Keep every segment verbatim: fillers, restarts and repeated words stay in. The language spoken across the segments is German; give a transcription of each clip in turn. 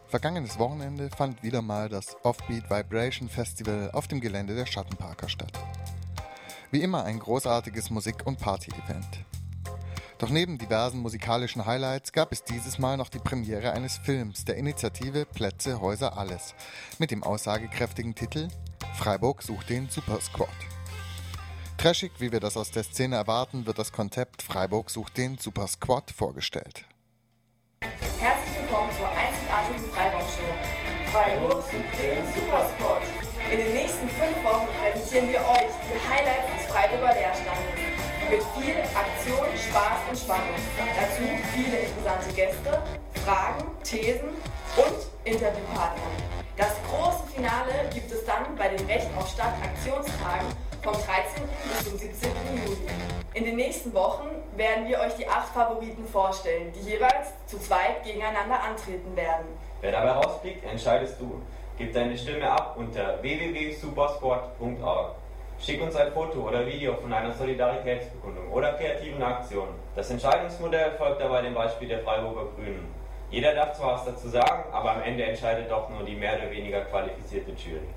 Vergangenes Wochenende fand wieder mal das Offbeat Vibration Festival auf dem Gelände der Schattenparker statt. Wie immer ein großartiges Musik- und Party-Event. Doch neben diversen musikalischen Highlights gab es dieses Mal noch die Premiere eines Films der Initiative Plätze, Häuser, Alles mit dem aussagekräftigen Titel Freiburg sucht den Super Squad. Trashig, wie wir das aus der Szene erwarten, wird das Konzept Freiburg sucht den Super Squad vorgestellt. Herzlich willkommen zur einzigartigen Freiburg-Show. Freiburg sucht den Super Squad. In den nächsten fünf Wochen präsentieren wir euch die Highlights des Freiburger Lehrstandes. Mit viel Aktion, Spaß und Spannung. Dazu viele interessante Gäste, Fragen, Thesen und Interviewpartner. Das große Finale gibt es dann bei den Recht auf Stadt Aktionstagen vom dreizehnten bis zum siebzehnten Juli. In den nächsten Wochen werden wir euch die acht Favoriten vorstellen, die jeweils zu zweit gegeneinander antreten werden. Wer dabei rausfliegt, entscheidest du. Gib deine Stimme ab unter w w w punkt supersport punkt org. Schick uns ein Foto oder Video von einer Solidaritätsbekundung oder kreativen Aktion. Das Entscheidungsmodell folgt dabei dem Beispiel der Freiburger Grünen. Jeder darf zwar was dazu sagen, aber am Ende entscheidet doch nur die mehr oder weniger qualifizierte Jury.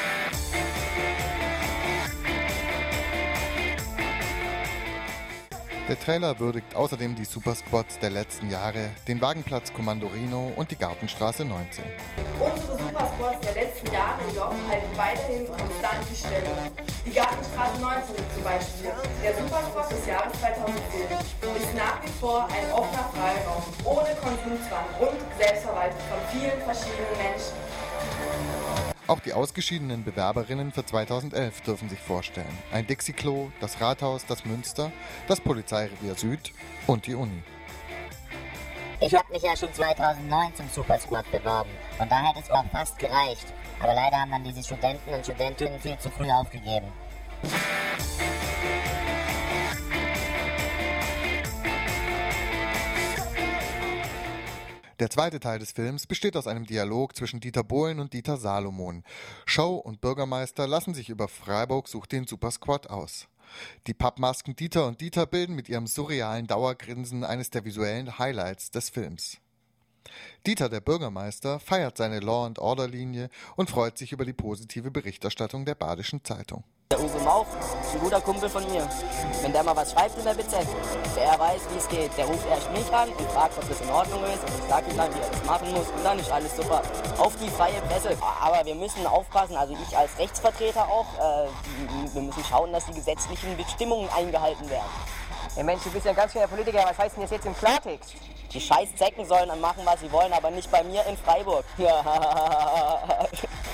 Der Trailer würdigt außerdem die Supersquads der letzten Jahre, den Wagenplatz Kommando Rhino und die Gartenstraße neunzehn. Unsere Supersquads der letzten Jahre jedoch halten weiterhin konstant die Stellung. Die Gartenstraße neunzehn zum Beispiel, der Supersquad des Jahres zweitausendzehn, ist nach wie vor ein offener Freiraum, ohne Konsumzwang und selbstverwaltet von vielen verschiedenen Menschen. Auch die ausgeschiedenen Bewerberinnen für zweitausendelf dürfen sich vorstellen. Ein Dixie-Klo, das Rathaus, das Münster, das Polizeirevier Süd und die Uni. Ich habe mich ja schon zweitausendneun zum Supersquad beworben und da hätte es auch fast gereicht. Aber leider haben dann diese Studenten und Studentinnen viel zu früh aufgegeben. Der zweite Teil des Films besteht aus einem Dialog zwischen Dieter Bohlen und Dieter Salomon. Show und Bürgermeister lassen sich über Freiburg sucht den Supersquad aus. Die Pappmasken Dieter und Dieter bilden mit ihrem surrealen Dauergrinsen eines der visuellen Highlights des Films. Dieter, der Bürgermeister, feiert seine Law-and-Order-Linie und freut sich über die positive Berichterstattung der Badischen Zeitung. Der Uwe Mauch ist ein guter Kumpel von mir. Wenn der mal was schreibt in der B Z, der weiß, wie es geht. Der ruft erst mich an und fragt, ob das in Ordnung ist. Und ich sage ihm dann, wie er das machen muss. Und dann ist alles super. Auf die freie Presse. Aber wir müssen aufpassen, also ich als Rechtsvertreter auch, äh, wir müssen schauen, dass die gesetzlichen Bestimmungen eingehalten werden. Hey Mensch, du bist ja ein ganz schöner Politiker. Was heißt denn das jetzt im Klartext? Die scheiß Zecken sollen dann machen, was sie wollen, aber nicht bei mir in Freiburg. Ja.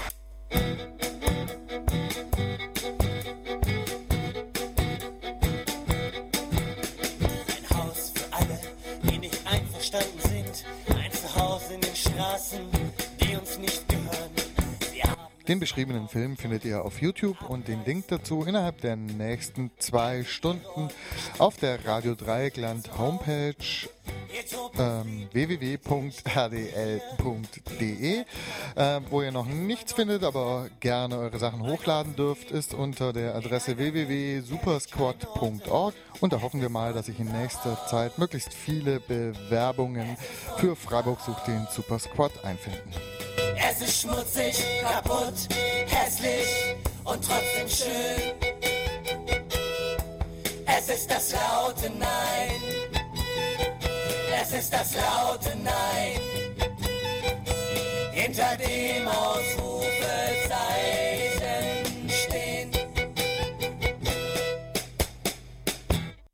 Sind. Ein Zuhause in den Straßen, die uns nicht gehören. Den beschriebenen Film findet ihr auf YouTube und den Link dazu innerhalb der nächsten zwei Stunden auf der Radio Dreieckland Homepage ähm, w w w punkt r d l punkt d e, äh, wo ihr noch nichts findet, aber gerne eure Sachen hochladen dürft, ist unter der Adresse w w w punkt supersquad punkt org und da hoffen wir mal, dass sich in nächster Zeit möglichst viele Bewerbungen für Freiburg sucht den Supersquad einfinden. Es ist schmutzig, kaputt, hässlich und trotzdem schön. Es ist das laute Nein. Es ist das laute Nein. Hinter dem Ausrufezeichen.